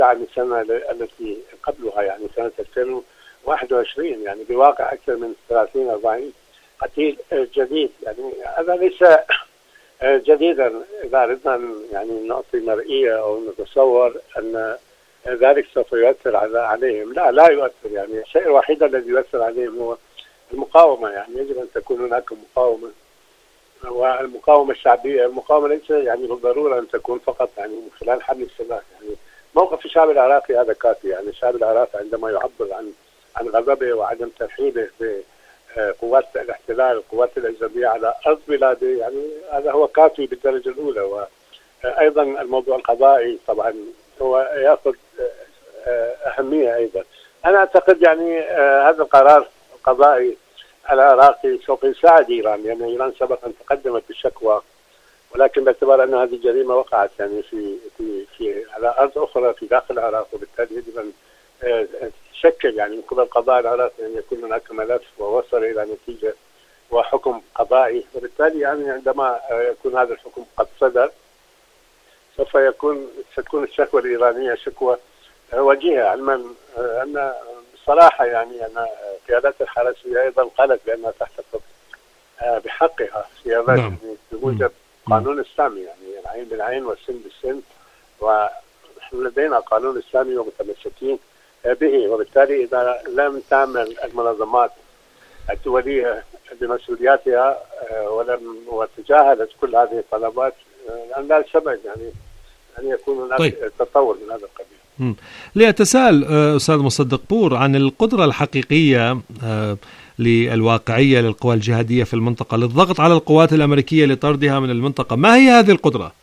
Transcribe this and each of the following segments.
عن السنة التي قبلها، يعني سنة 2021، يعني بواقع أكثر من 30-40 قتيل جديد. يعني هذا ليس جديدا إذا أردنا يعني نعطي مرئية أو نتصور أن ذلك سوف يؤثر عليهم. لا يؤثر. يعني الشيء الوحيد الذي يؤثر عليهم هو المقاومة. يعني يجب أن تكون هناك مقاومة، والمقاومة الشعبية. المقاومة ليس يعني بالضرورة أن تكون فقط يعني من خلال حمل السلاح. يعني موقف الشعب العراقي هذا كافي. يعني الشعب العراقي عندما يعبر عن غضبه وعدم ترحيبه بقوات الاحتلال والقوات الأجنبية على أرض بلاده، يعني هذا هو كافي بالدرجة الأولى. وأيضا الموضوع القضائي طبعا هو يأخذ أهمية أيضا. أنا أعتقد يعني هذا القرار القضائي العراقي سوف يساعد إيران، لأن إيران سبقا تقدمت بالشكوى، ولكن باعتبار أن هذه الجريمة وقعت يعني في على أرض أخرى في داخل العراق، وبالتالي يجب أن تشكل يعني من قبل القضاء العراقي أن يكون هناك ملف ووصل إلى نتيجة وحكم قضائي. وبالتالي يعني عندما يكون هذا الحكم قد صدر سوف ستكون الشكوى الإيرانية شكوى وجيهة، علما أن بصراحة يعني أن قيادات الحرسية أيضا قالت بأنها تحتفظ بحقها في هذا بموجب قانون إسلامي، يعني العين بالعين والسن بالسن، ونحن لدينا قانون إسلامي ومتمسكين به. وبالتالي إذا لم تعمل المنظمات الدولية بمسؤولياتها وتجاهلت كل هذه الطلبات، لا سبب يعني أن يكون هناك تطور من هذا القبيل. لأتساءل أستاذ مصدق بور عن القدرة الحقيقية للواقعية للقوى الجهادية في المنطقة للضغط على القوات الأمريكية لطردها من المنطقة. ما هي هذه القدرة؟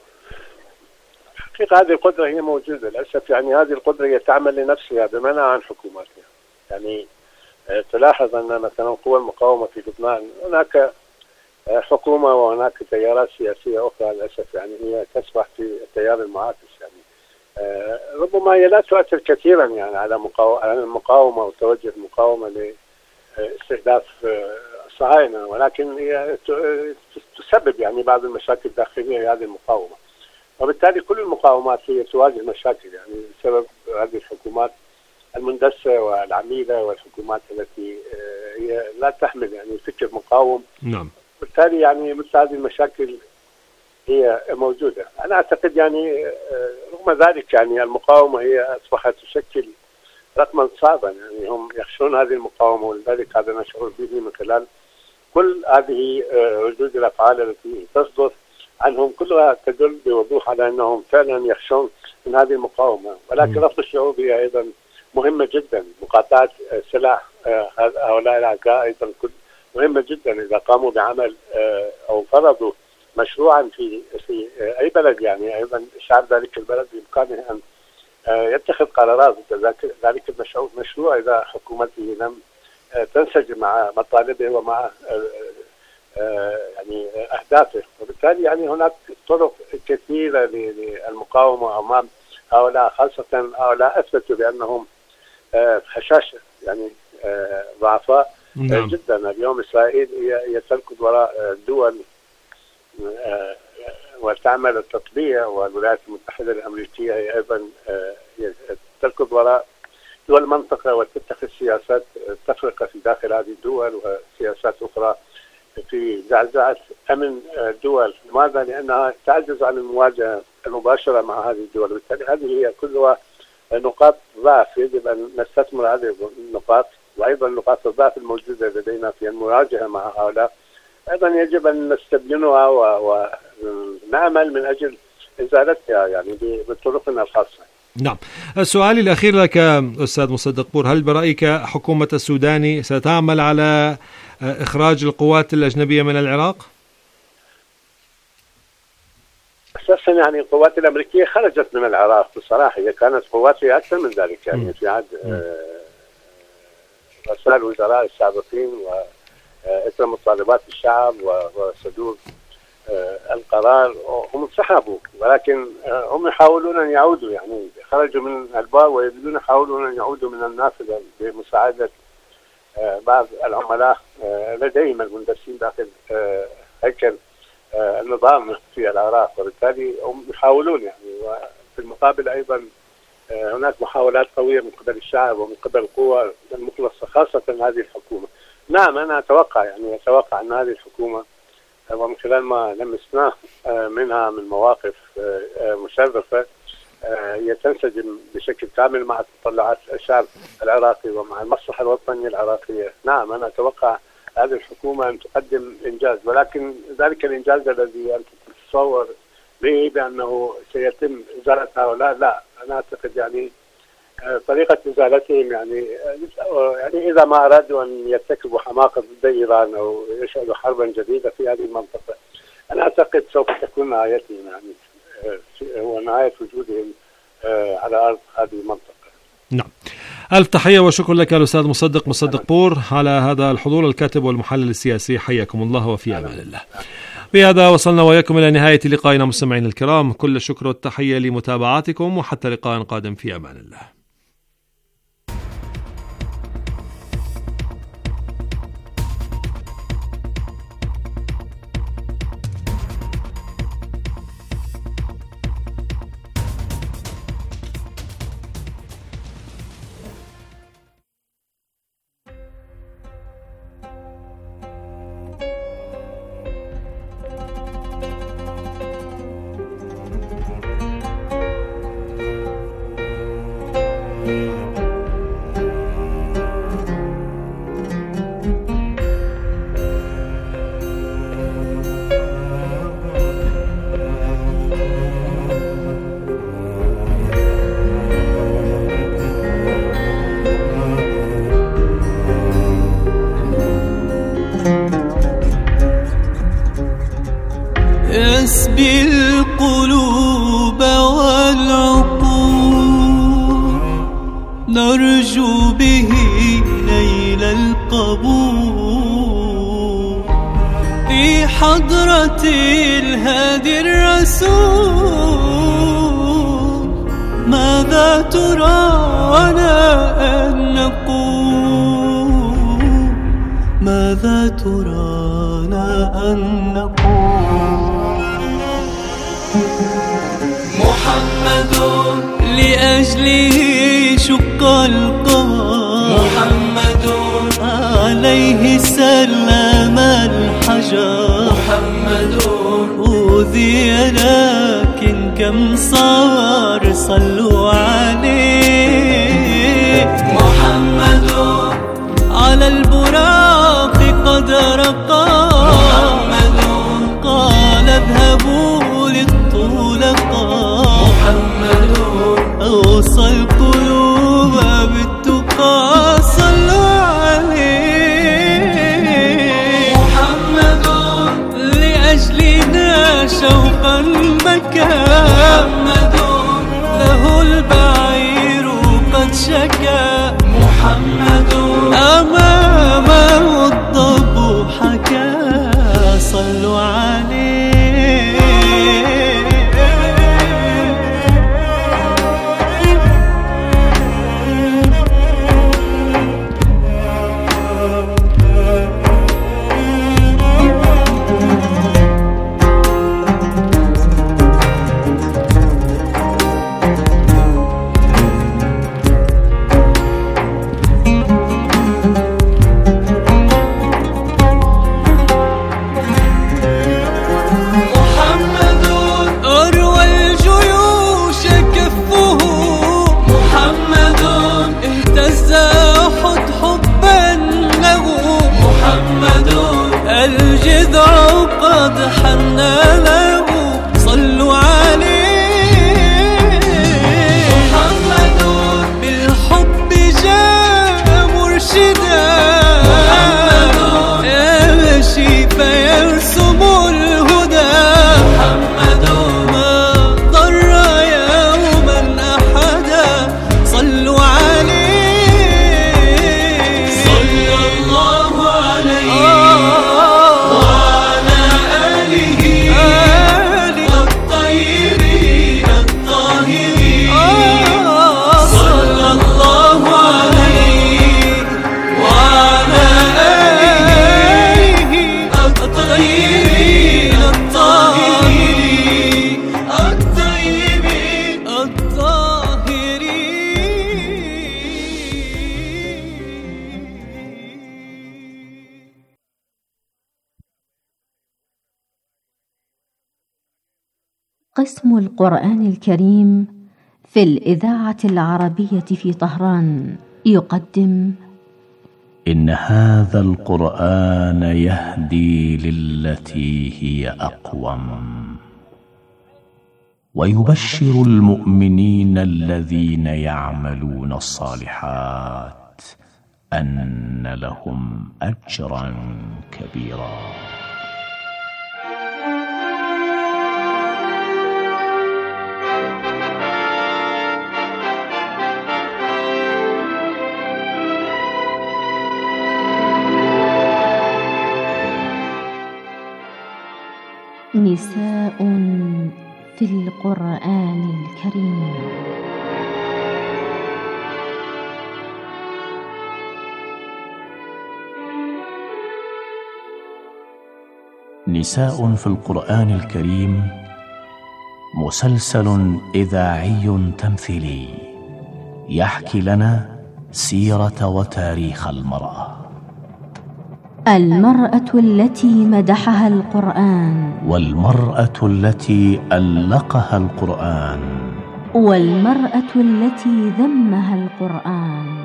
حقيقة هذه القدرة هي موجودة للأسف. يعني هذه القدرة هي تعمل لنفسها بمنع عن حكوماتها. يعني تلاحظ أن مثلا قوى المقاومة في لبنان هناك حكومة وهناك تيارات سياسية أخرى للأسف يعني هي تسبح في التيار المعاكس. يعني ربما هي لا تؤثر كثيرا يعني على المقاومة وتوجه المقاومة لاستهداف الصهاينة، ولكن هي تسبب يعني بعض المشاكل الداخلية لهذه المقاومة. وبالتالي كل المقاومات هي تواجه مشاكل يعني بسبب هذه الحكومات المندسة والعميلة والحكومات التي هي لا تحمل يعني فكر مقاوم. نعم. بالتالي يعني مثل هذه المشاكل هي موجودة. أنا أعتقد يعني رغم ذلك يعني المقاومة هي أصبحت تشكل رقما صعبا. يعني هم يخشون هذه المقاومة، ولذلك هذا نشعر به من خلال كل هذه ردود الأفعال التي تصدر عنهم، كلها تدل بوضوح على أنهم فعلا يخشون من هذه المقاومة. ولكن رفض الشعوب هي أيضا مهمة جدا. مقاطعة سلاح هؤلاء الأعداء أيضا مهمة جدا. إذا قاموا بعمل أو فرضوا مشروعا في أي بلد، يعني أيضا شعب ذلك البلد بإمكانه أن يتخذ قرارات ضد ذلك المشروع إذا حكومته لم تنسجم مع مطالبه ومع يعني أهدافه. وبالتالي يعني هناك طرق كثيرة للمقاومة أمام هؤلاء، خاصة هؤلاء أثبتوا بأنهم هشاشة يعني ضعفاء جدا. اليوم إسرائيل هي تركض وراء الدول وتعمل التطبيع، والولايات المتحدة الأمريكية هي أيضا تركض وراء دول المنطقة وتتخذ سياسات تفرقة في داخل هذه الدول وسياسات أخرى في زعزعة أمن الدول. لماذا؟ لأنها تعجز عن المواجهة المباشرة مع هذه الدول. وبالتالي هذه هي كلها نقاط ضعف يجب أن نستثمر هذه النقاط، وأيضا نقاط الضعف الموجودة لدينا في المواجهة مع هؤلاء أيضا يجب أن نستبينها ونعمل من أجل إزالتها يعني بطرقنا الخاصة. نعم. السؤال الأخير لك أستاذ مصدق بور، هل برأيك حكومة السوداني ستعمل على إخراج القوات الأجنبية من العراق؟ أساسا يعني القوات الأمريكية خرجت من العراق بصراحة. هي كانت قواتها أكثر من ذلك يعني في عهد رؤساء الوزراء السابقين وإثر مطالبات الشعب وصدور القرار هم انسحبوا، ولكن هم يحاولون أن يعودوا. يعني خرجوا من الباب ويريدون يحاولون أن يعودوا من النافذة بمساعدة بعض العملاء لديهم المندسين داخل هيكل النظام في العراق. وبالتالي هم يحاولون يعني. وفي المقابل أيضا هناك محاولات قوية من قبل الشعب ومن قبل القوى المخلصة خاصة هذه الحكومة. نعم أنا أتوقع أن هذه الحكومة ومن خلال ما لمسناه منها من مواقف مشرفة هي تنسجم بشكل كامل مع تطلعات الشعب العراقي ومع المصلحة الوطنية العراقية. نعم أنا أتوقع هذه الحكومة أن تقدم إنجاز، ولكن ذلك الإنجاز الذي أنت تتصور به بأنه سيتم إزالة هؤلاء، لا أنا أعتقد طريقة إزالتهم إذا ما أرادوا أن يرتكبوا حماقة ضد إيران أو يشعلوا حربا جديدة في هذه المنطقة، أنا أعتقد سوف تكون نهايتهم هو نهاية وجودهم على أرض هذه المنطقة. نعم، ألف تحية وشكر لك الأستاذ مصدق بور على هذا الحضور، الكاتب والمحلل السياسي. حياكم الله وفي أمان الله. بهذا وصلنا وإياكم إلى نهاية لقائنا مستمعين الكرام، كل الشكر والتحية لمتابعتكم، وحتى لقاء قادم في أمان الله. يسبي القلوب والعقول نرجو به نيل القبول في حضرة الهادي الرسول. ماذا ترانا أن نقول؟ ماذا ترانا أن نقول؟ محمد لأجله شق القمر، محمد عليه سلم الحجر، محمد أوذي لكن كم صار صلوا عليه. محمد على البراق قد رقى، محمد قال اذهبوا للطلقاء، محمد أوصى القلوب بالتقى صلوا عليه. محمد لأجلنا شوقا بكى، محمد له البعير قد شكا، محمد أمامه الضب حكى صلوا عليه. قسم القرآن الكريم في الإذاعة العربية في طهران يقدم: إن هذا القرآن يهدي للتي هي أقوم، ويبشر المؤمنين الذين يعملون الصالحات أن لهم أجرا كبيرا. نساء في القرآن الكريم. نساء في القرآن الكريم مسلسل إذاعي تمثيلي يحكي لنا سيرة وتاريخ المرأة التي مدحها القرآن، والمرأة التي ألقها القرآن، والمرأة التي ذمها القرآن.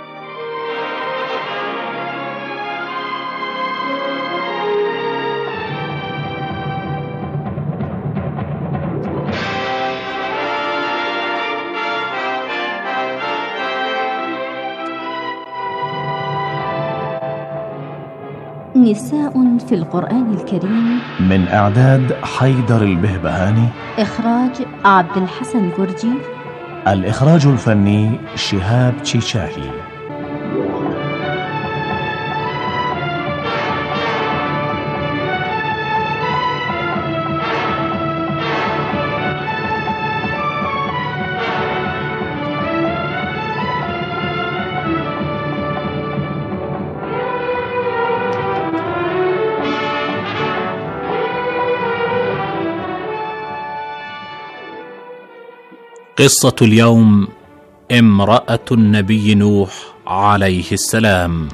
نساء في القرآن الكريم، من إعداد حيدر البهبهاني، إخراج عبد الحسن جرجي، الإخراج الفني شهاب تشيشاهي. قصة اليوم: امرأة النبي نوح عليه السلام.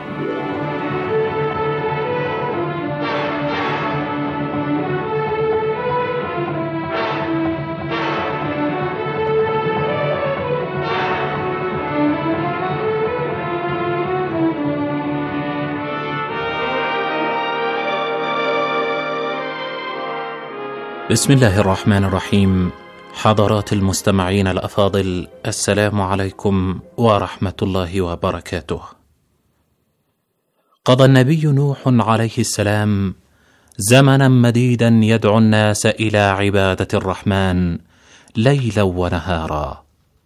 بسم الله الرحمن الرحيم. حضرات المستمعين الأفاضل، السلام عليكم ورحمة الله وبركاته. قضى النبي نوح عليه السلام زمنا مديدا يدعو الناس إلى عبادة الرحمن ليلا ونهارا،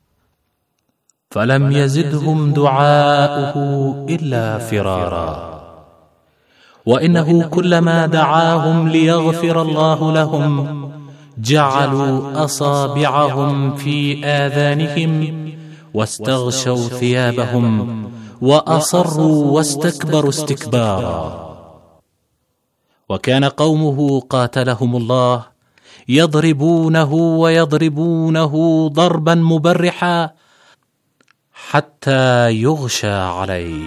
فلم يزدهم دعاؤه إلا فرارا، وإنه كلما دعاهم ليغفر الله لهم جعلوا أصابعهم في آذانهم واستغشوا ثيابهم وأصروا واستكبروا استكبارا. وكان قومه قاتلهم الله يضربونه ويضربونه ضربا مبرحا حتى يغشى عليه.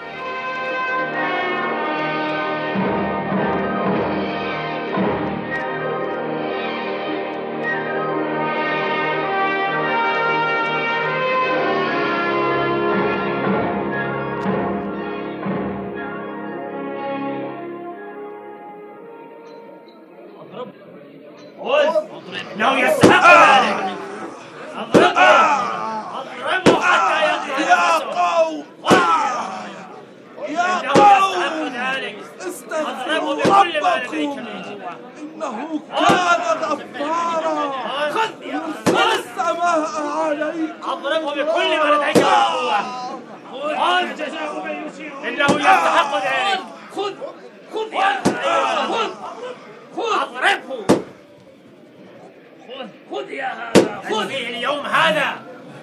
لو يستحق ذلك اضربه حتى يقضي. يا قوم استغفروا ربكم إنه كان غفارا يرسل السماء عليكم. اضربه بكل ما لديك من قوة. إنه يستحق ذلك. خذ اضربه. خذ يا هذا، خذ اليوم هذا.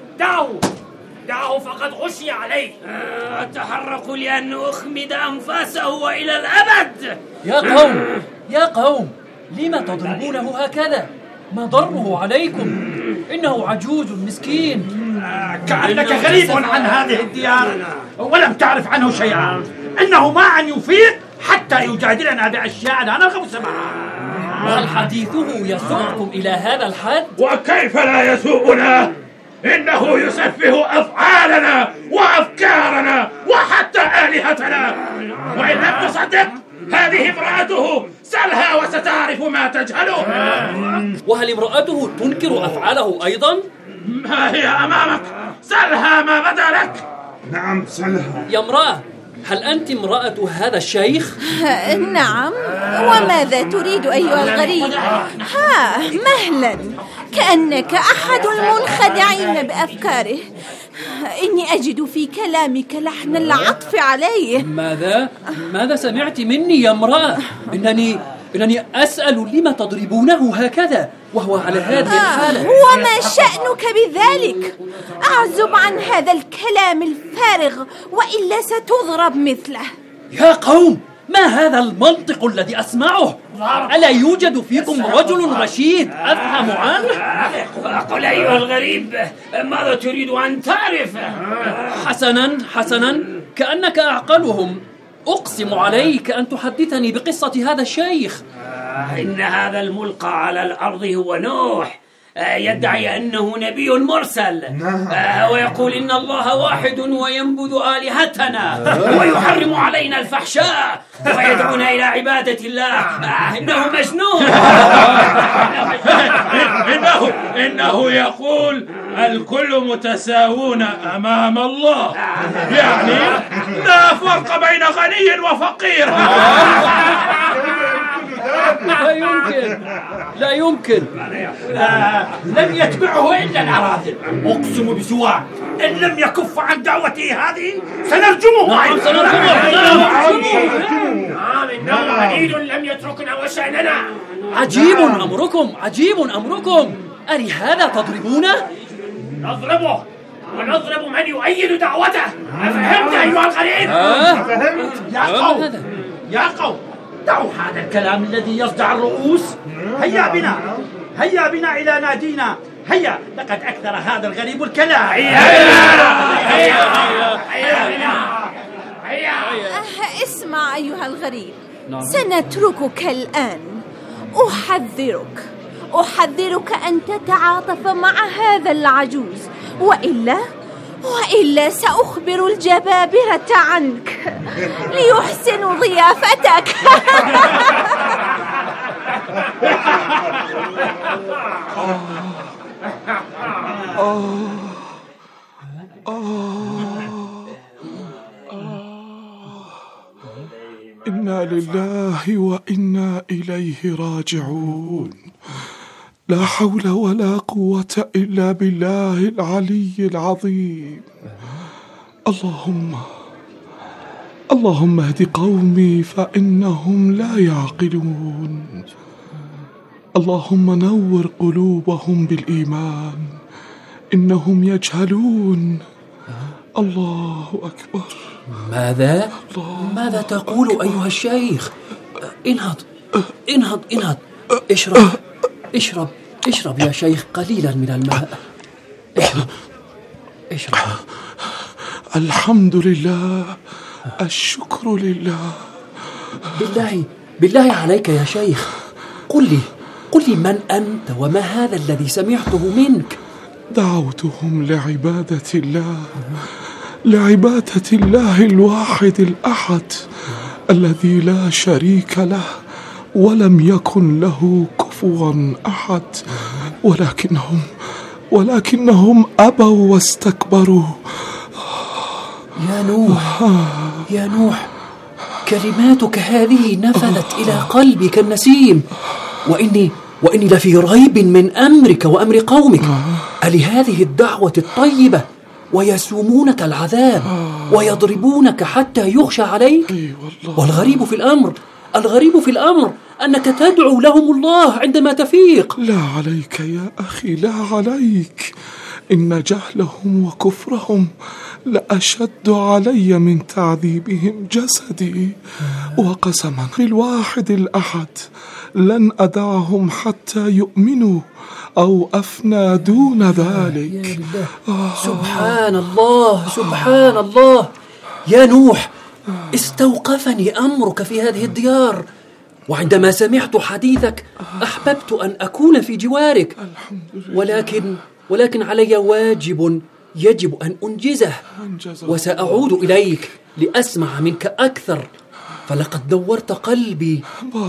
دعه فقد غشي عليه. أتحرك لأن أخمد أنفاسه وإلى الأبد. يا قوم لما تضربونه هكذا؟ ما ضربه عليكم؟ إنه عجوز مسكين. كأنك غريب عن هذه الديار ولم تعرف عنه شيئا. إنه ما أن يفيق حتى يجادلنا بأشياء لا نرغب سماعها. وهل حديثه يسوقكم إلى هذا الحد؟ وكيف لا يسوءنا؟ إنه يسفه أفعالنا وأفكارنا وحتى آلهتنا. وإن لم تصدق هذه امرأته، سلها وستعرف ما تجهله. وهل امرأته تنكر أفعاله أيضا؟ ما هي أمامك، سلها ما بدا لك. نعم سلها. يا امرأة، هل أنت امرأة هذا الشيخ؟ نعم. وماذا تريد أيها الغريب؟ مهلا، كأنك أحد المنخدعين بأفكاره. إني أجد في كلامك لحن العطف عليه. ماذا سمعت مني يا امرأة؟ إنني أسأل لما تضربونه هكذا وهو على هذه الحالة. وما شأنك بذلك؟ أعزب عن هذا الكلام الفارغ وإلا ستضرب مثله. يا قوم، ما هذا المنطق الذي أسمعه؟ ألا يوجد فيكم رجل رشيد أفهم عنه؟ قل أيها الغريب، ماذا تريد أن تعرف؟ حسنا، كأنك أعقلهم. أقسم عليك أن تحدثني بقصة هذا الشيخ. إن هذا الملقى على الأرض هو نوح، يدعي أنه نبي مرسل، ويقول إن الله واحد وينبذ آلهتنا ويحرم علينا الفحشاء ويدعونا إلى عبادة الله. إنه مجنون. إنه يقول الكل متساوون أمام الله، يعني لا فرق بين غني وفقير. لا يمكن. لم يتبعه إلا العراذل. أقسم بسواع إن لم يكف عن دعوته هذه سنرجمه. إنه عنيد لم يتركنا وشأننا. عجيب أمركم. ألهذا تضربونه؟ نضربه ونضرب من يؤيد دعوته. أفهمت أيها الغريب؟ يا قوم، دعوا هذا الكلام الذي يصدع الرؤوس. هيا بنا إلى نادينا. هيا، لقد أكثر هذا الغريب الكلام. هيا. اسمع أيها الغريب، سنتركك الآن. أحذرك أن تتعاطف مع هذا العجوز، وإلا سأخبر الجبابرة عنك ليحسنوا ضيافتك. إنا لله وإنا إليه راجعون. لا حول ولا قوة إلا بالله العلي العظيم. اللهم اهد قومي فإنهم لا يعقلون. اللهم نور قلوبهم بالإيمان إنهم يجهلون. الله أكبر. ماذا تقول أيها الشيخ؟ انهض. اشرب يا شيخ قليلا من الماء. اشرب. الحمد لله، الشكر لله. بالله عليك يا شيخ، قل لي من أنت وما هذا الذي سمعته منك؟ دعوتهم لعبادة الله الواحد الأحد الذي لا شريك له ولم يكن له كفوا أحد، ولكنهم أبوا واستكبروا. يا نوح، كلماتك هذه نفذت إلى قلبي كالنسيم، وإني لفي ريب من أمرك وأمر قومك. ألهذه الدعوة الطيبة ويسومونك العذاب ويضربونك حتى يخشى عليك؟ والغريب في الأمر أنك تدعو لهم الله عندما تفيق. لا عليك يا أخي، لا عليك. إن جهلهم وكفرهم لأشد علي من تعذيبهم جسدي، وقسما بالواحد الأحد لن أدعهم حتى يؤمنوا أو أفنى دون ذلك. سبحان الله. يا نوح، استوقفني أمرك في هذه الديار. وعندما سمعت حديثك أحببت أن أكون في جوارك، ولكن علي واجب يجب أن أنجزه، وسأعود إليك لأسمع منك أكثر، فلقد نورت قلبي.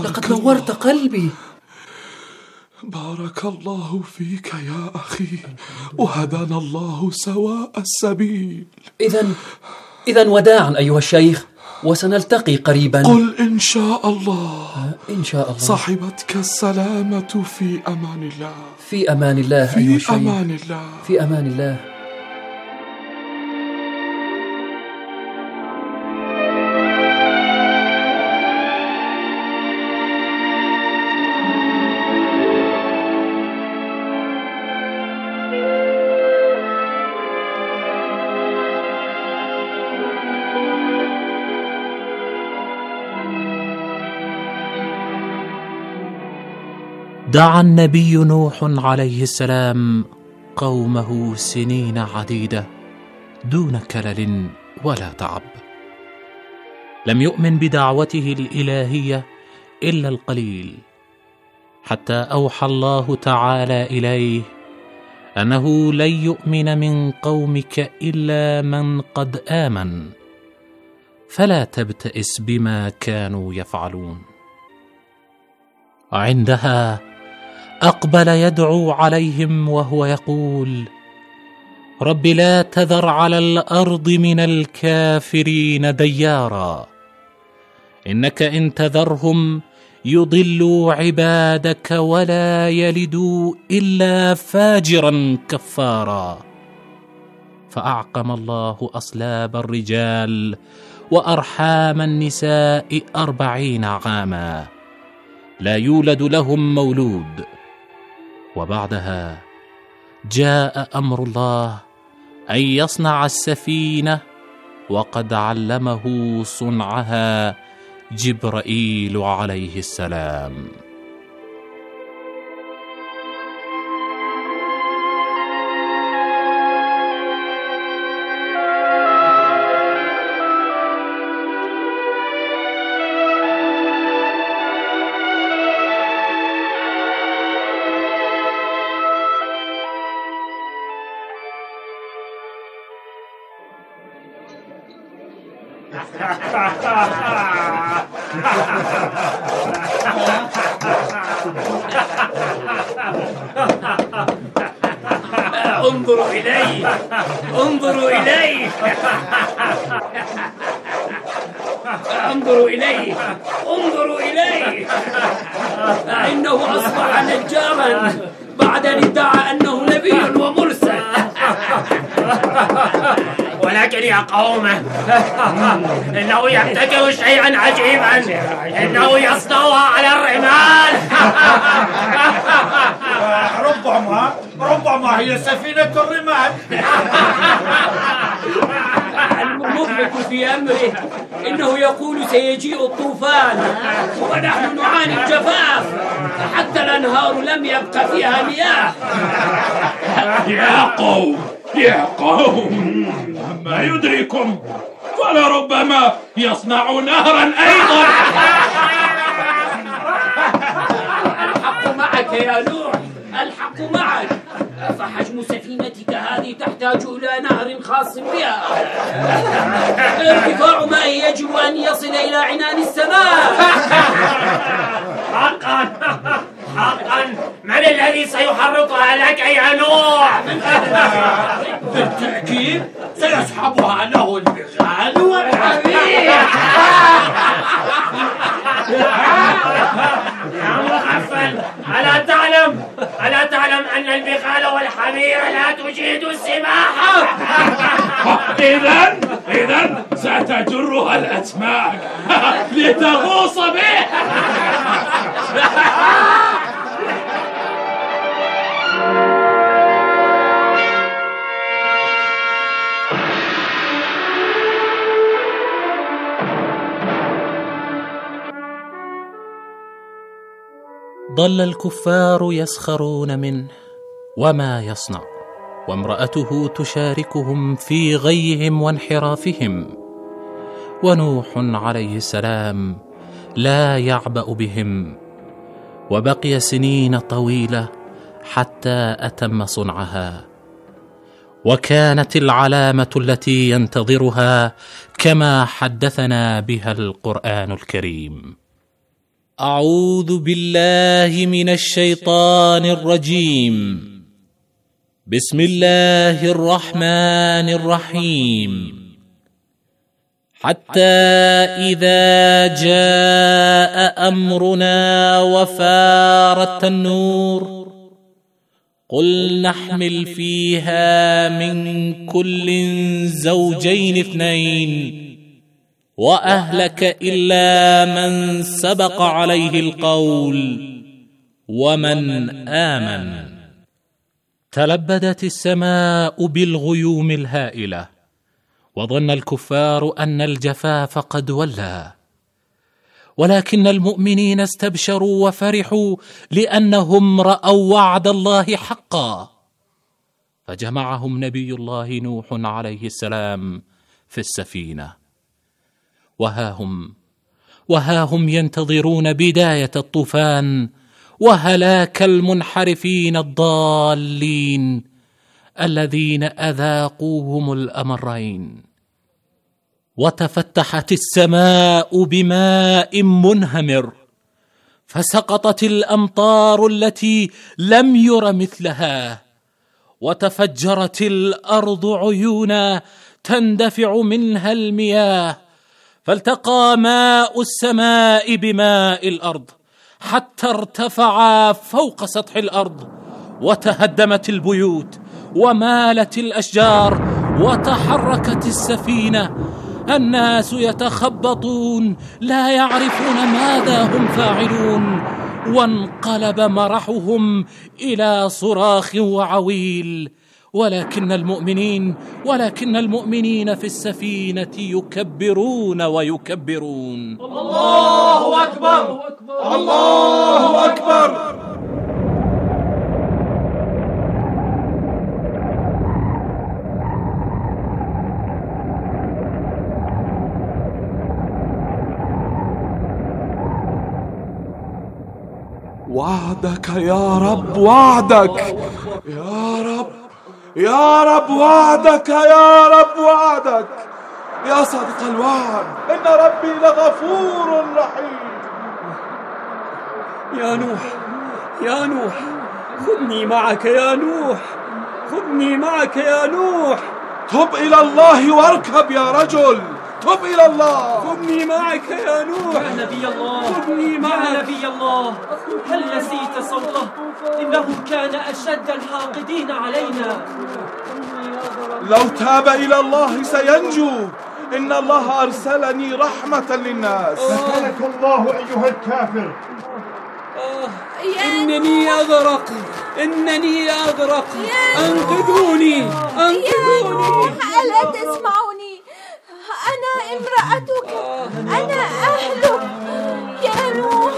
بارك الله فيك يا أخي، وهدانا الله سواء السبيل. إذن وداعا أيها الشيخ، وسنلتقي قريبا. قل إن شاء الله. إن شاء الله. صاحبتك السلامة في أمان الله. في أمان الله أيها الشيخ. في أمان الله. في أمان الله. دعا النبي نوح عليه السلام قومه سنين عديدة دون كلل ولا تعب. لم يؤمن بدعوته الإلهية إلا القليل، حتى أوحى الله تعالى إليه أنه لن يؤمن من قومك إلا من قد آمن، فلا تبتئس بما كانوا يفعلون. عندها أقبل يدعو عليهم وهو يقول: رب لا تذر على الأرض من الكافرين ديارا، إنك إن تذرهم يضلوا عبادك ولا يلدوا إلا فاجرا كفارا. فأعقم الله أصلاب الرجال وأرحام النساء 40 عاما لا يولد لهم مولود. وبعدها جاء أمر الله أن يصنع السفينة، وقد علمه صنعها جبرائيل عليه السلام. انظروا إليه، انظروا إليه، انظروا إليه، انظروا إليه، إنه أصبح نجارا بعد أن ادعى أنه نبي ومرسل. ولكن يا قوم، إنه يبتكر شيئا عجيبا، إنه يصنعها على الرمال. ربما هي سفينة الرمال. المضحك في أمره إنه يقول سيجيء الطوفان ونحن نعاني الجفاف، حتى الأنهار لم يبق فيها مياه. يا قوم، ما يدريكم، فلربما يصنع نهرا أيضا. الحق معك يا نوح، الحق معك، فحجم سفينتك هذه تحتاج إلى نهر خاص بها. ارتفاع ماء يجب أن يصل إلى عنان السماء. حقا، من الذي سيحرطها لك يا نوح؟ بالتأكيد سيسحبها له البغال والحمير. يا مغفل، ألا تعلم أن البغال والحمير لا تجيد السباحة؟ إذن ستجرها الأسماك لتغوص به. ظل الكفار يسخرون منه وما يصنع، وامرأته تشاركهم في غيهم وانحرافهم. ونوح عليه السلام لا يعبأ بهم، وبقي سنين طويلة حتى أتم صنعها، وكانت العلامة التي ينتظرها كما حدثنا بها القرآن الكريم. أعوذ بالله من الشيطان الرجيم. بسم الله الرحمن الرحيم. حتى إذا جاء أمرنا وفار التنور قل نحمل فيها من كل زوجين 2 وأهلك إلا من سبق عليه القول ومن آمن. تلبدت السماء بالغيوم الهائلة، وظن الكفار أن الجفاف قد ولى، ولكن المؤمنين استبشروا وفرحوا لأنهم رأوا وعد الله حقا، فجمعهم نبي الله نوح عليه السلام في السفينة، وها هم ينتظرون بداية الطوفان وهلاك المنحرفين الضالين الذين أذاقوهم الأمرين. وتفتحت السماء بماء منهمر، فسقطت الأمطار التي لم ير مثلها، وتفجرت الأرض عيونا تندفع منها المياه، فالتقى ماء السماء بماء الأرض حتى ارتفعا فوق سطح الأرض، وتهدمت البيوت ومالت الأشجار وتحركت السفينة. الناس يتخبطون لا يعرفون ماذا هم فاعلون، وانقلب مرحهم إلى صراخ وعويل. ولكن المؤمنين في السفينة يكبرون ويكبرون. الله أكبر، الله أكبر. وعدك يا رب، وعدك يا رب، يا رب وعدك، يا رب وعدك يا صادق الوعد، إن ربي لغفور رحيم. يا نوح خذني معك يا نوح، خذني معك يا نوح. تب إلى الله واركب يا رجل، تب إلى الله. خذني معك يا نوح. يا نبي الله، خذني معك يا نبي الله، هل نسيت صوته؟ إنه كان أشد الحاقدين علينا. لو تاب إلى الله سينجو، إن الله أرسلني رحمة للناس. سكنك الله أيها الكافر. إنني أغرق، أنقذوني. ألا تسمعني؟ أنا امرأتك، أنا أهلك. يا نوح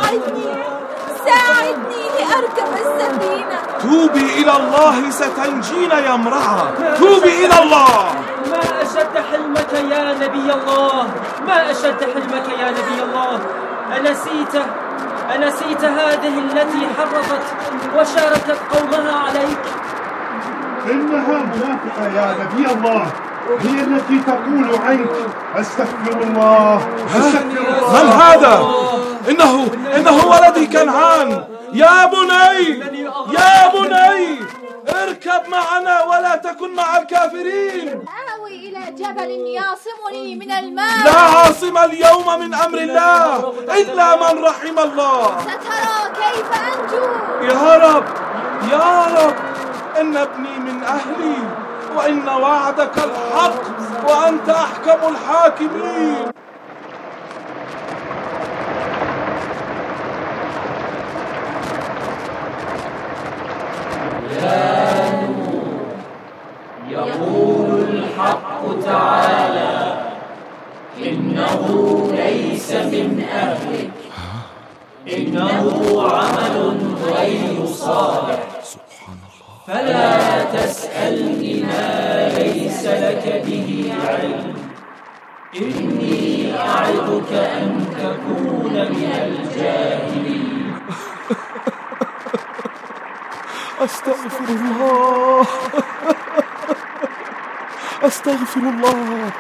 ساعدني لأركب السفينة. توبي إلى الله ستنجين يا امرأة، توبي إلى الله. ما أشد حلمك يا نبي الله، ما أشد حلمك يا نبي الله. أنسيت هذه التي حرضت وشاركت قومها عليك؟ إنها منافقة يا نبي الله، هي التي تقول عنك أستغفر الله. من هذا؟ إنه ولدي كنعان. يا بني اركب معنا ولا تكن مع الكافرين. آوي إلى جبل يعصمني من الماء. لا عاصم اليوم من أمر الله إلا من رحم الله. سترى كيف أنجو. يا رب إن ابني من أهلي، وإن وعدك الحق، وأنت أحكم الحاكمين. يقول الحق تعالى إنه ليس من أهلك، إنه عمل غير صالح، فلا تسألني ما ليس لك به علم، إني أعظك أن تكون من الجاهلين. أستغفر الله، أستغفر الله.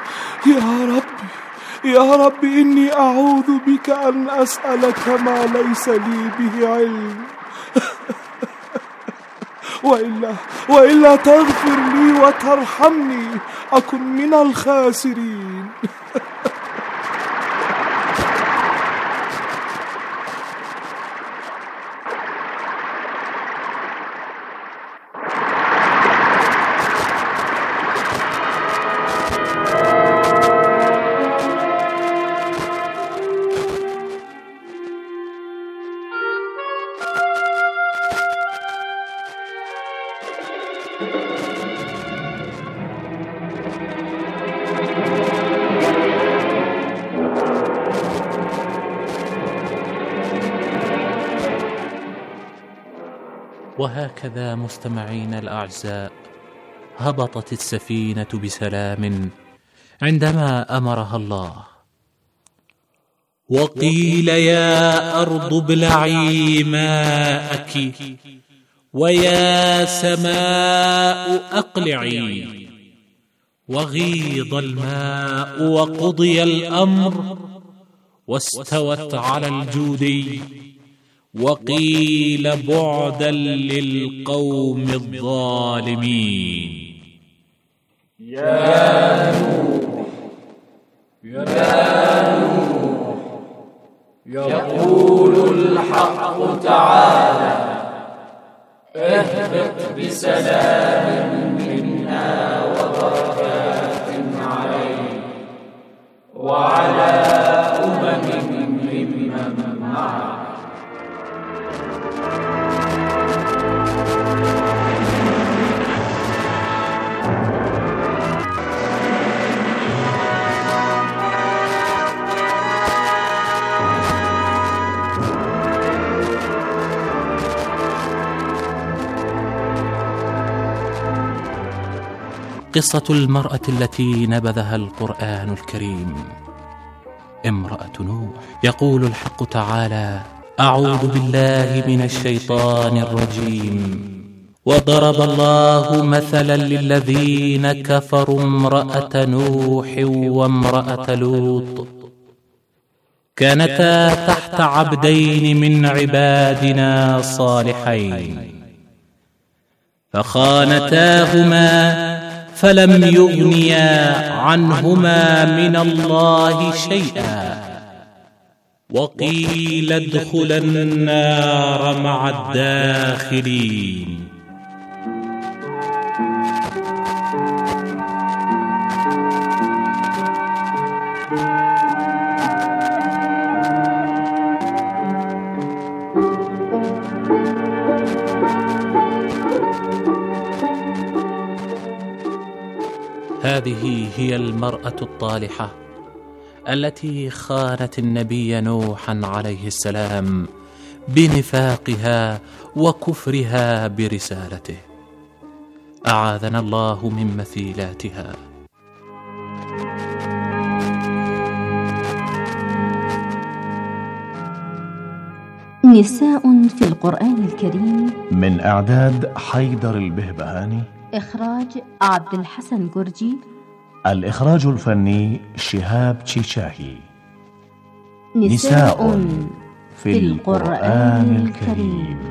يا ربي إني أعوذ بك أن أسألك ما ليس لي به علم، وإلا تغفر لي وترحمني أكن من الخاسرين. وهكذا مستمعين الأعزاء هبطت السفينة بسلام عندما أمرها الله. وقيل يا أرض ابلعي ماءك ويا سماء أقلعي، وغيض الماء وقضي الأمر واستوت على الجودي، وقيل بعدا للقوم الظالمين. يا نوح يقول الحق تعالى اهبط بسلام منا وبركات عليك وعلى ممن معك. قصة المرأة التي نبذها القرآن الكريم، امرأة نوح. يقول الحق تعالى: أعوذ بالله من الشيطان الرجيم. وضرب الله مثلا للذين كفروا امرأة نوح وامرأة لوط كانتا تحت عبدين من عبادنا صالحين فخانتاهما فلم يغنيا عنهما من الله شيئا وقيل ادخلا النار مع الداخلين. هذه هي المرأة الطالحة التي خانت النبي نوحا عليه السلام بنفاقها وكفرها برسالته. أعاذنا الله من مثيلاتها. نساء في القرآن الكريم، من إعداد حيدر البهبهاني، إخراج عبد الحسن جرجي، الإخراج الفني شهاب تشيشاهي. نساء في القرآن الكريم.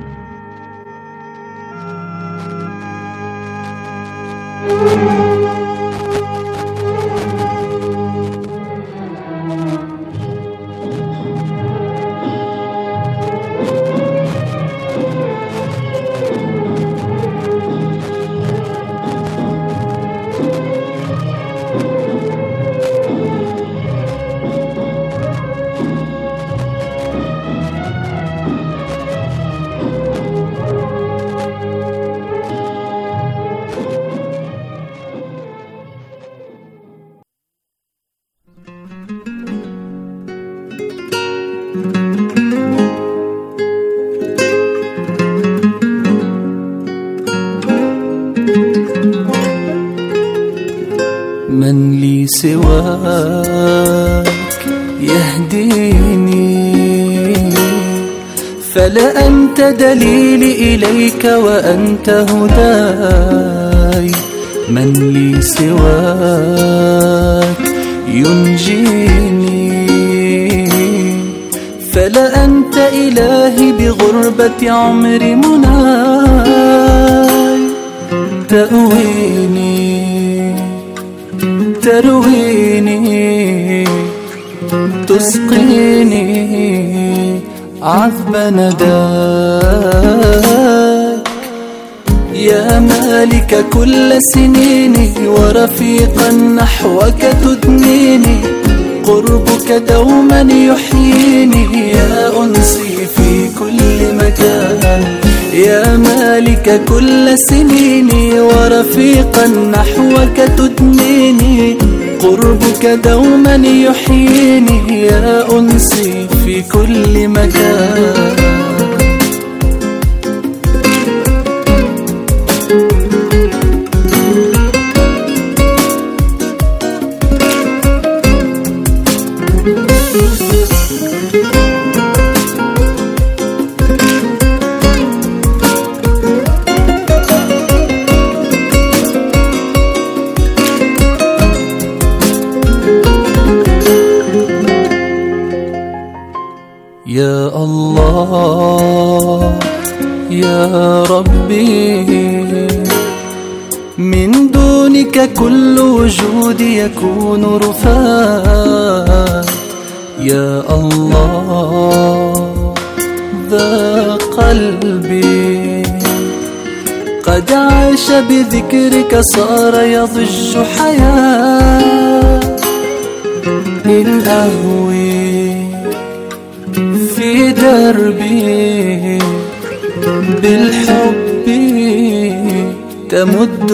من لي سواك يهديني، فلا أنت دليلي إليك وأنت هداي. من لي سواك ينجيني، فلا أنت إلهي بغربة عمري مناي. تأويني ترويني تسقيني عذب نداك، يا مالك كل سنيني ورفيقا نحوك تدنيني. قربك دوما يحييني يا أنسي في كل مكان، يا مالك كل سنيني ورفيقا نحوك تدنيني. قربك دوما يحييني يا أنسي في كل مكان. يا الله يا ربي، من دونك كل وجودي يكون رفاة. يا الله ذا قلبي قد عاش بذكرك صار يضج حياة. إن أهوي في دربي بالحب تمد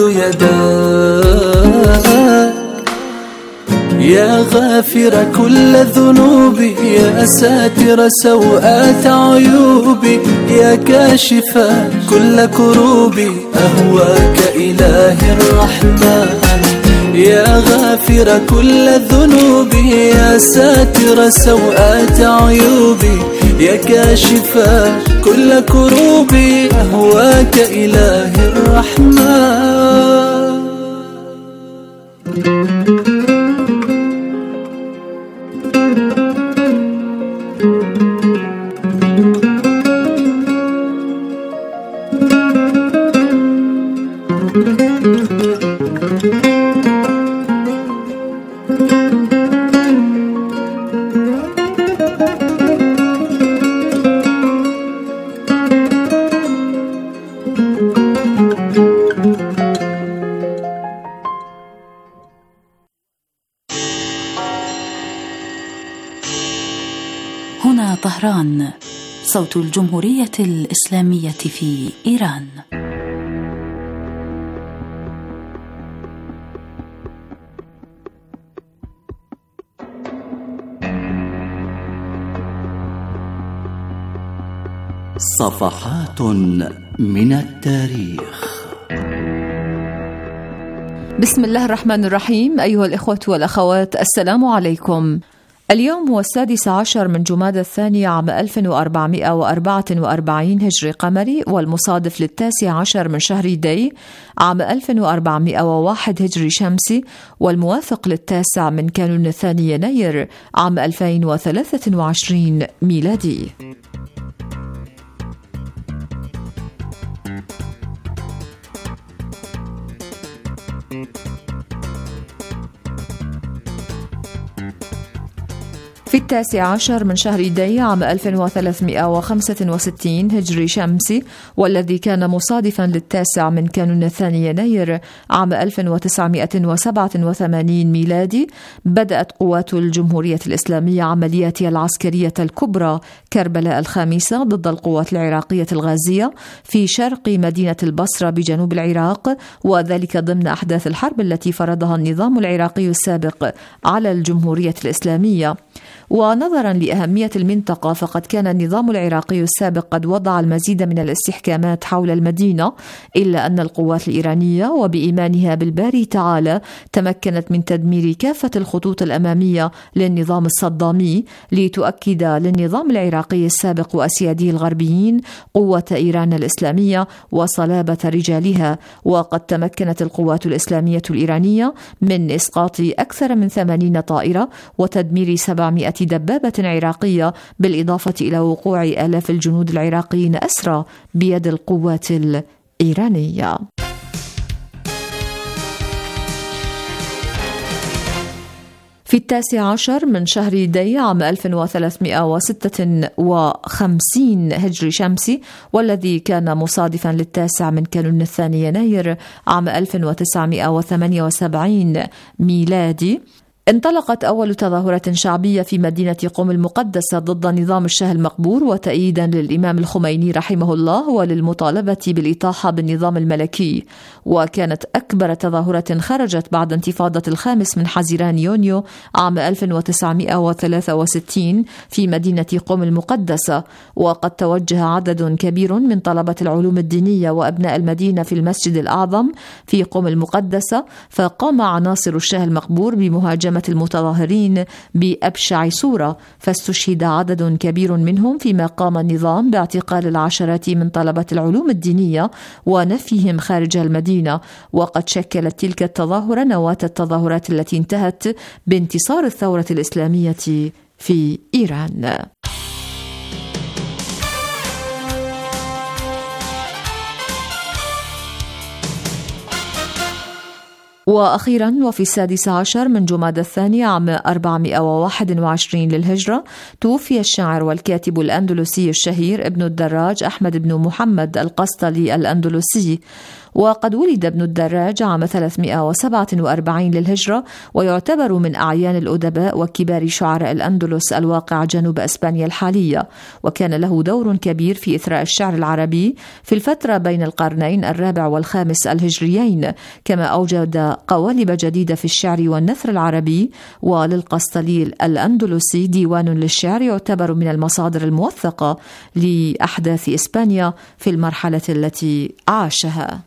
يداك، يا غافر كل ذنوبي يا ساتر سوءات عيوبي، يا كاشف كل كروبي أهواك إله الرحمن. يا غافر كل ذنوبي يا ساتر سوءات عيوبي، يا كاشف كل كروبي أهواك إله الرحمن. هنا طهران، صوت الجمهورية الإسلامية في إيران. صفحات من التاريخ. بسم الله الرحمن الرحيم. أيها الإخوة والأخوات، السلام عليكم. اليوم هو 16 من جمادى الثاني عام 1444 هجري قمري، والمصادف ل19 من شهر دي عام 1401 هجري شمسي، والموافق ل9 من كانون الثاني يناير عام 2023 ميلادي. في 19 من شهر دي عام 1365 هجري شمسي، والذي كان مصادفا ل9 من كانون الثاني يناير عام 1987 ميلادي، بدأت قوات الجمهورية الإسلامية عملياتها العسكرية الكبرى كربلاء الخامسة ضد القوات العراقية الغازية في شرق مدينة البصرة بجنوب العراق، وذلك ضمن أحداث الحرب التي فرضها النظام العراقي السابق على الجمهورية الإسلامية. ونظرا لأهمية المنطقة فقد كان النظام العراقي السابق قد وضع المزيد من الاستحكامات حول المدينة، إلا أن القوات الإيرانية وبإيمانها بالباري تعالى تمكنت من تدمير كافة الخطوط الأمامية للنظام الصدامي لتؤكد للنظام العراقي السابق وأسياده الغربيين قوة إيران الإسلامية وصلابة رجالها. وقد تمكنت القوات الإسلامية الإيرانية من إسقاط أكثر من 80 طائرة وتدمير 700 دبابة عراقية، بالإضافة إلى وقوع آلاف الجنود العراقيين أسرى بيد القوات الإيرانية. في 19 من شهر دي عام 1356 هجري شمسي، والذي كان مصادفا لل9 من كانون الثاني يناير عام 1978 ميلادي، انطلقت أول تظاهرة شعبية في مدينة قم المقدسة ضد نظام الشاه المقبور وتأييدا للإمام الخميني رحمه الله وللمطالبة بالإطاحة بالنظام الملكي. وكانت أكبر تظاهرة خرجت بعد انتفاضة 5 من حزيران يونيو عام 1963 في مدينة قم المقدسة. وقد توجه عدد كبير من طلبة العلوم الدينية وأبناء المدينة في المسجد الأعظم في قم المقدسة، فقام عناصر الشاه المقبور بمهاجمة المتظاهرين بأبشع صورة، فاستشهد عدد كبير منهم، فيما قام النظام باعتقال العشرات من طلبة العلوم الدينية ونفيهم خارج المدينة. وقد شكلت تلك التظاهرة نواة التظاهرات التي انتهت بانتصار الثورة الإسلامية في إيران. وأخيرا وفي 16 من جمادى الثاني عام 421 للهجرة توفي الشاعر والكاتب الأندلسي الشهير ابن الدراج أحمد بن محمد القسطلي الأندلسي. وقد ولد ابن الدراج عام 347 للهجرة، ويعتبر من أعيان الأدباء وكبار شعراء الأندلس الواقع جنوب أسبانيا الحالية، وكان له دور كبير في إثراء الشعر العربي في الفترة بين القرنين 4 و5 الهجريين، كما أوجد قوالب جديدة في الشعر والنثر العربي. وللقسطلي الأندلسي ديوان للشعر يعتبر من المصادر الموثقة لأحداث إسبانيا في المرحلة التي عاشها.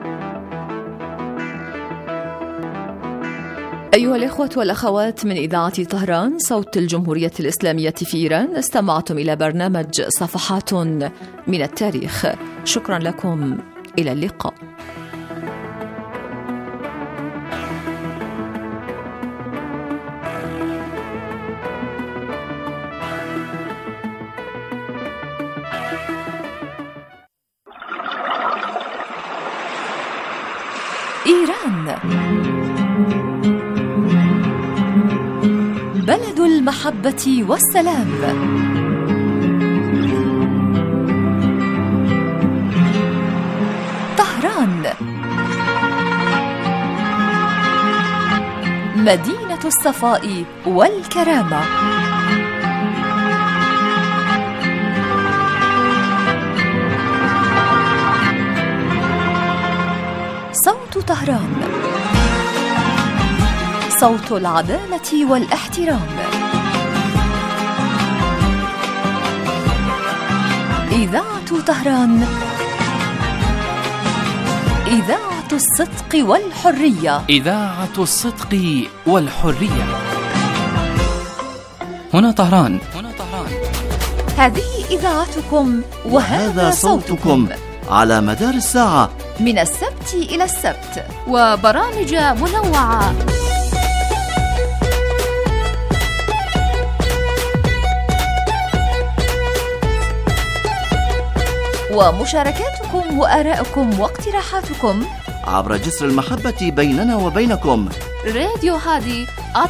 أيها الإخوة والأخوات من إذاعة طهران صوت الجمهورية الإسلامية في إيران، استمعتم إلى برنامج صفحات من التاريخ. شكرا لكم، إلى اللقاء. إيران بلد المحبة والسلام. طهران مدينة الصفاء والكرامة. صوت طهران، صوت العدالة والاحترام. إذاعة طهران، إذاعة الصدق والحرية. إذاعة الصدق والحرية. هنا طهران. هذه إذاعتكم وهذا صوتكم على مدار الساعة من السبت إلى السبت، وبرامج منوعة. ومشاركاتكم وآراءكم واقتراحاتكم عبر جسر المحبة بيننا وبينكم. راديو هادي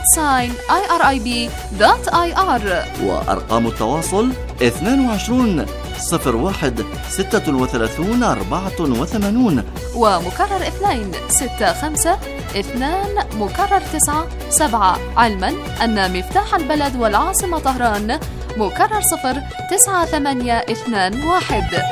@irib.ir. وأرقام التواصل 22 01 36 84، ومكرر 2 65 2 مكرر 9 7، علما أن مفتاح البلد والعاصمة طهران مكرر 0 9 8 2 1.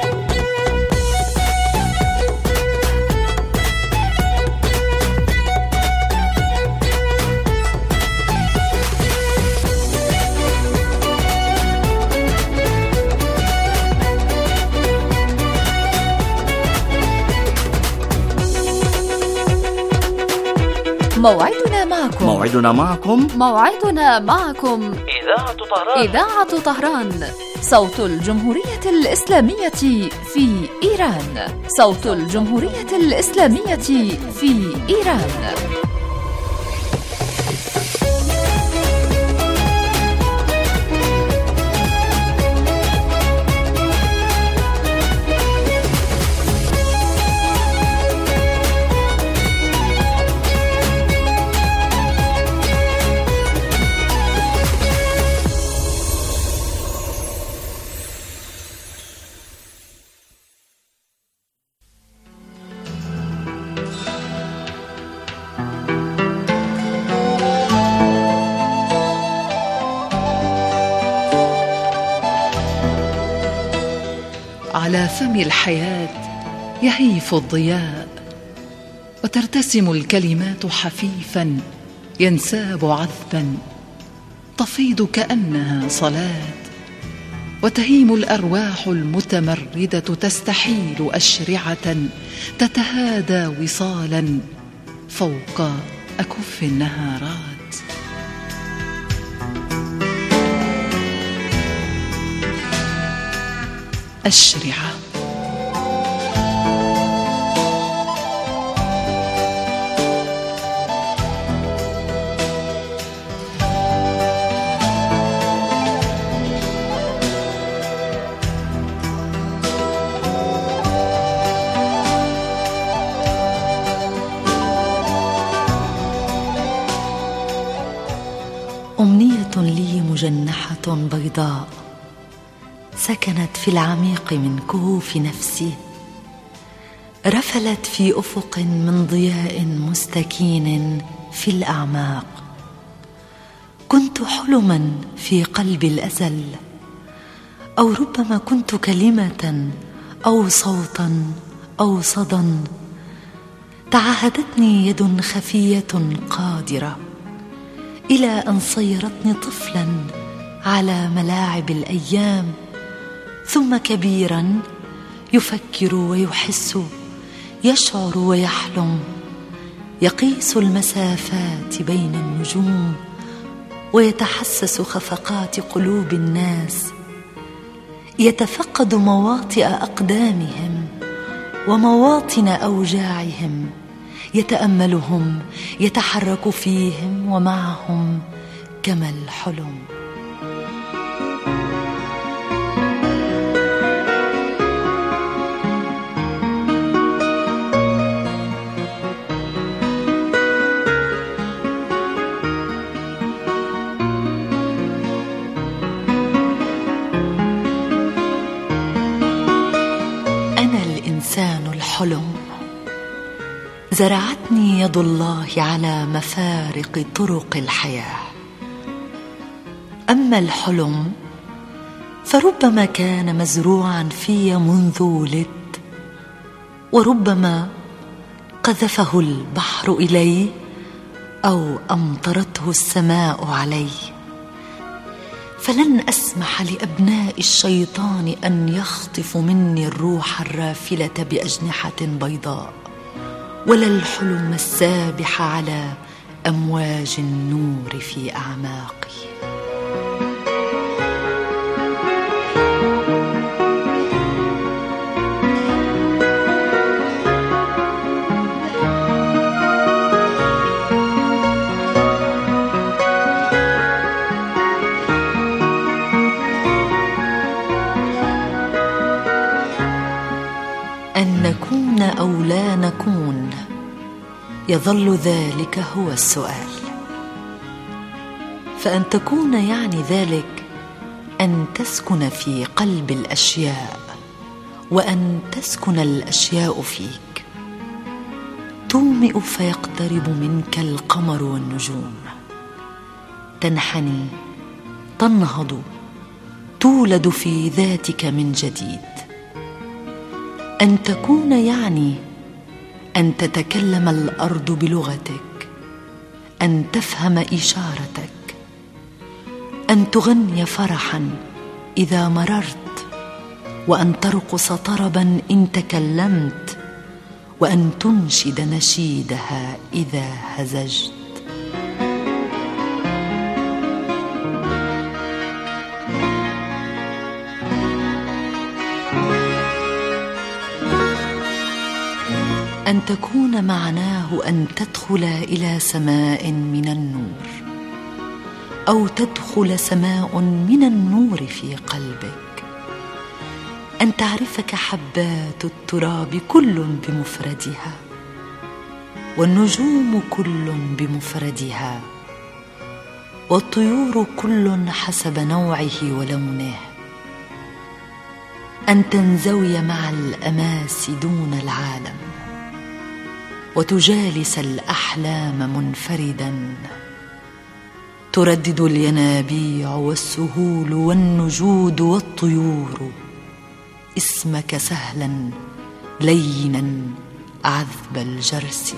موعدنا معكم إذاعة طهران، صوت الجمهورية الإسلامية في إيران. صوت الجمهورية الإسلامية في إيران. على فم الحياة يهيف الضياء، وترتسم الكلمات حفيفا ينساب عذبا، تفيض كأنها صلاة، وتهيم الأرواح المتمردة تستحيل أشرعة تتهادى وصالا فوق أكف النهارات. أشرعة. أمنية لي مجنحة بيضاء سكنت في العميق من كهوف نفسي، رفلت في أفق من ضياء مستكين في الأعماق. كنت حلما في قلب الأزل، أو ربما كنت كلمة أو صوتا أو صدى تعهدتني يد خفية قادرة، إلى أن صيرتني طفلا على ملاعب الأيام، ثم كبيرا يفكر ويحس، يشعر ويحلم، يقيس المسافات بين النجوم، ويتحسس خفقات قلوب الناس، يتفقد مواطئ أقدامهم ومواطن أوجاعهم، يتأملهم، يتحرك فيهم ومعهم كما الحلم. أنا الإنسان الحلم، زرعتني يد الله على مفارق طرق الحياة. أما الحلم فربما كان مزروعا في منذ ولدت، وربما قذفه البحر إلي أو أمطرته السماء علي. فلن أسمح لأبناء الشيطان أن يخطفوا مني الروح الرافلة بأجنحة بيضاء، ولا الحلم السابح على أمواج النور في أعماقي. أن نكون أو لا نكون، يظل ذلك هو السؤال. فأن تكون يعني ذلك أن تسكن في قلب الأشياء، وأن تسكن الأشياء فيك. تومئ فيقترب منك القمر والنجوم، تنحني، تنهض، تولد في ذاتك من جديد. أن تكون يعني أن تتكلم الأرض بلغتك، أن تفهم إشارتك، أن تغني فرحا إذا مررت، وأن ترقص طربا إن تكلمت، وأن تنشد نشيدها إذا هزجت. أن تكون معناه أن تدخل إلى سماء من النور، أو تدخل سماء من النور في قلبك. أن تعرفك حبات التراب كل بمفردها، والنجوم كل بمفردها، والطيور كل حسب نوعه ولونه. أن تنزوي مع الأماس دون العالم، وتجالس الأحلام منفردا. تردد الينابيع والسهول والنجود والطيور اسمك سهلا لينا عذب الجرس.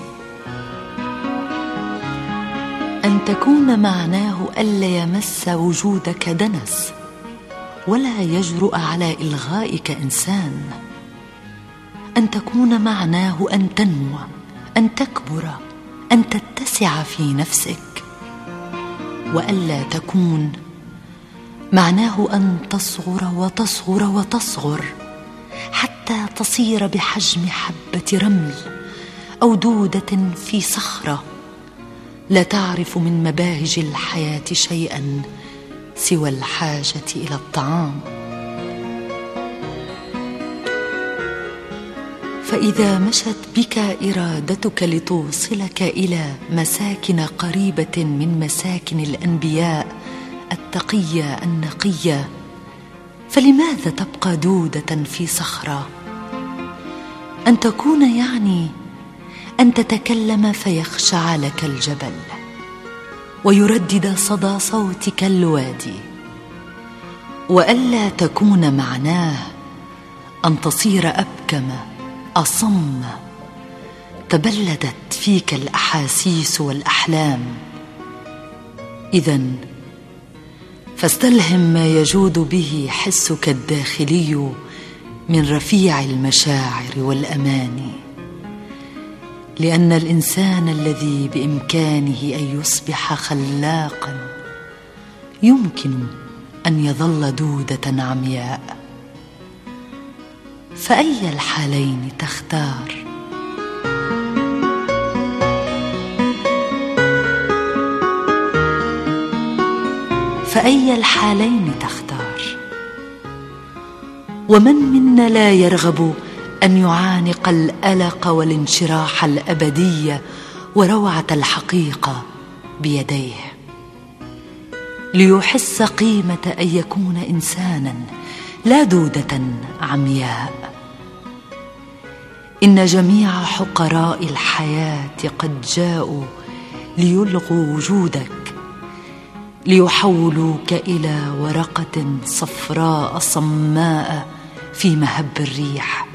أن تكون معناه ألا يمس وجودك دنس، ولا يجرؤ على إلغائك إنسان. أن تكون معناه أن تنمو، أن تكبر، أن تتسع في نفسك. وألا تكون معناه أن تصغر وتصغر وتصغر حتى تصير بحجم حبة رمل أو دودة في صخرة، لا تعرف من مباهج الحياة شيئا سوى الحاجة إلى الطعام. فإذا مشت بك إرادتك لتوصلك إلى مساكن قريبة من مساكن الأنبياء التقية النقية، فلماذا تبقى دودة في صخرة؟ أن تكون يعني أن تتكلم فيخشع لك الجبل، ويردد صدى صوتك الوادي. وألا تكون معناه أن تصير أبكم أصم، تبلدت فيك الأحاسيس والأحلام. إذن فاستلهم ما يجود به حسك الداخلي من رفيع المشاعر والأماني، لأن الإنسان الذي بإمكانه أن يصبح خلاقا يمكن أن يظل دودة عمياء. فأي الحالين تختار؟ فأي الحالين تختار؟ ومن منا لا يرغب أن يعانق الألق والانشراح الأبدي وروعة الحقيقة بيديه، ليحس قيمة أن يكون إنسانا لا دودة عمياء. إن جميع حقراء الحياة قد جاءوا ليلغوا وجودك، ليحولوك إلى ورقة صفراء صماء في مهب الريح.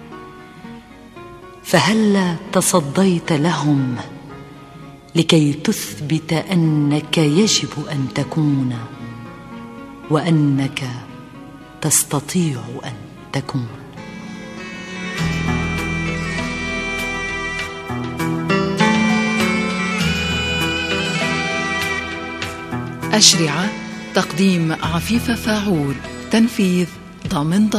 فهلا تصديت لهم لكي تثبت أنك يجب أن تكون، وأنك تستطيع أن تكون. أشرعة، تقديم عفيفة فاعول، تنفيذ ضامن.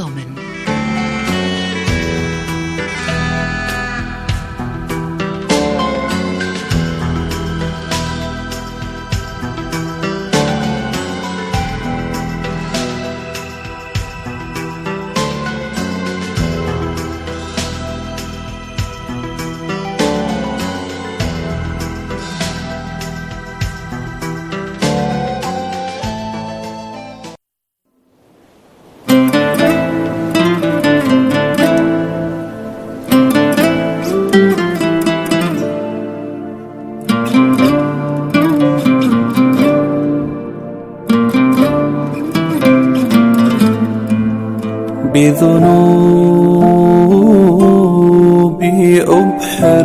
بذنوبي أبحر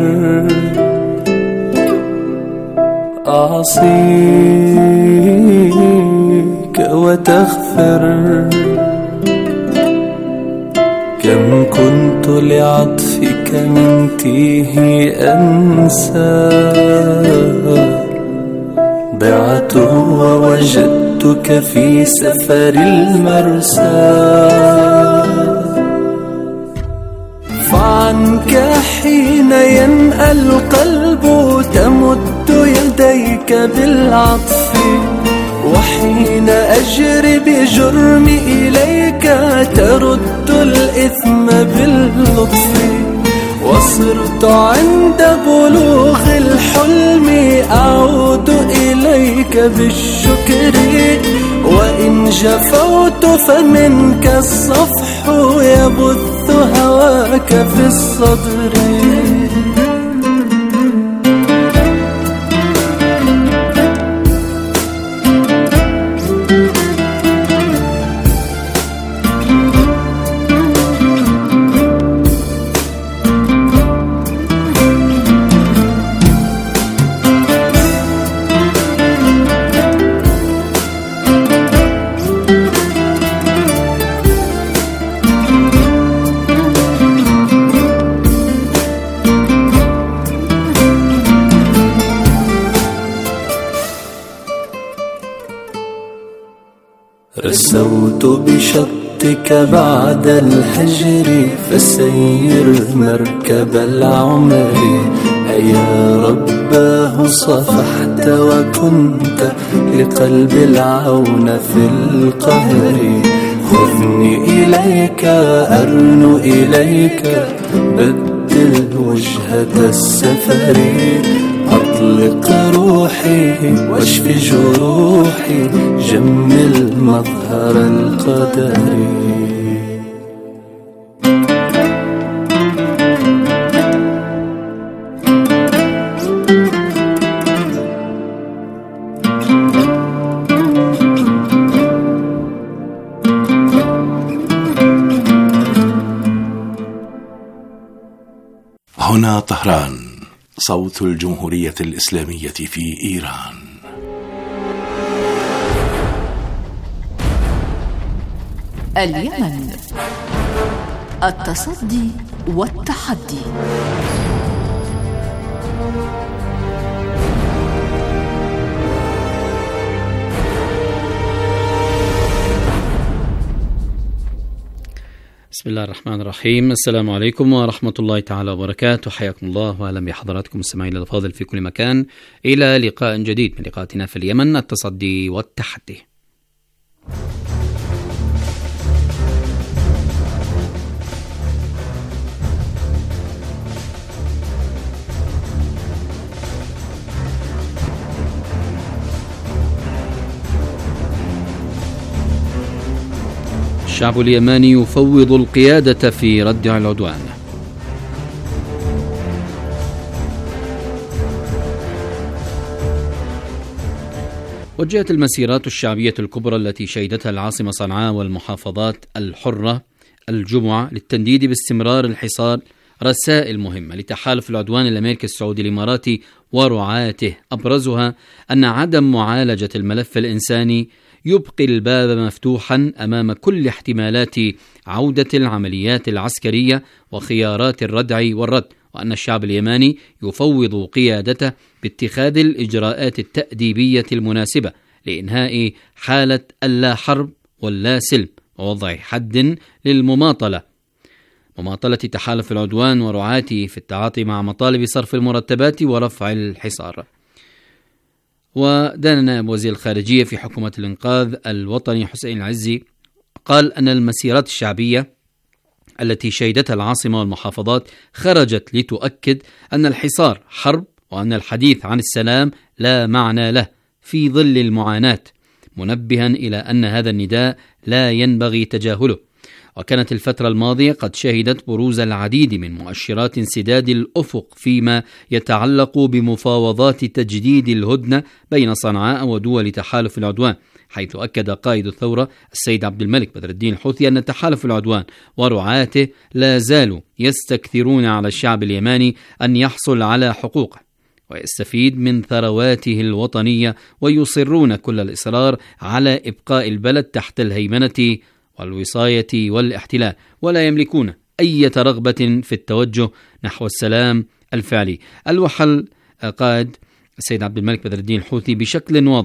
أعصيك وتغفر، كم كنت لعطفك من تيه أنسى ضعت ووجدتك في سفر المرسى فعنك حين ينأى القلب تمد يديك بالعطف وحين أجري بجرمي إليك ترد الإثم باللطف وصرت عند بلوغ الحلم أعود إليك بالشكر وإن جفوت فمنك الصفح يبث هواك في الصدر رسوت بشطك بعد الحجر فسير مركب العمر أيا رباه صفحت وكنت لقلب العون في القهر خذني إليك أرن إليك بدل وجهة السفر أطلق روحي واشف جروحي جمل مظهر القدر هنا طهران صوت الجمهورية الإسلامية في إيران. اليمن التصدي والتحدي. بسم الله الرحمن الرحيم. السلام عليكم ورحمة الله تعالى وبركاته. حياكم الله وأهلا بحضراتكم السماعين الأفاضل في كل مكان إلى لقاء جديد من لقاءاتنا في اليمن التصدي والتحدي. الشعب اليماني يفوض القيادة في ردع العدوان. وجهت المسيرات الشعبية الكبرى التي شهدتها العاصمة صنعاء والمحافظات الحرة الجمعة للتنديد باستمرار الحصار رسائل مهمة لتحالف العدوان الأمريكي السعودي الإماراتي ورعاته، أبرزها أن عدم معالجة الملف الإنساني يبقي الباب مفتوحا أمام كل احتمالات عودة العمليات العسكرية وخيارات الردع والرد، وأن الشعب اليماني يفوض قيادته باتخاذ الإجراءات التأديبية المناسبة لإنهاء حالة اللا حرب واللا سلم ووضع حد للمماطلة، مماطلة تحالف العدوان ورعاته في التعاطي مع مطالب صرف المرتبات ورفع الحصار. ودان نائب وزير الخارجية في حكومة الإنقاذ الوطني حسين العزي قال أن المسيرات الشعبية التي شهدتها العاصمة والمحافظات خرجت لتؤكد أن الحصار حرب وأن الحديث عن السلام لا معنى له في ظل المعاناة، منبها إلى أن هذا النداء لا ينبغي تجاهله. وكانت الفترة الماضية قد شهدت بروز العديد من مؤشرات انسداد الأفق فيما يتعلق بمفاوضات تجديد الهدنة بين صنعاء ودول تحالف العدوان، حيث أكد قائد الثورة السيد عبد الملك بدر الدين الحوثي أن تحالف العدوان ورعاته لا زالوا يستكثرون على الشعب اليماني أن يحصل على حقوقه ويستفيد من ثرواته الوطنية، ويصرون كل الإصرار على إبقاء البلد تحت الهيمنة والوصاية والاحتلال، ولا يملكون أي رغبة في التوجه نحو السلام الفعلي. الوحل قائد السيد عبد الملك بدر الدين الحوثي بشكل واضح